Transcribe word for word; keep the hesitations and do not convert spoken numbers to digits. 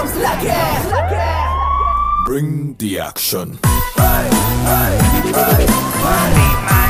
drums like it. Bring the action. Hey, hey, hey, hey.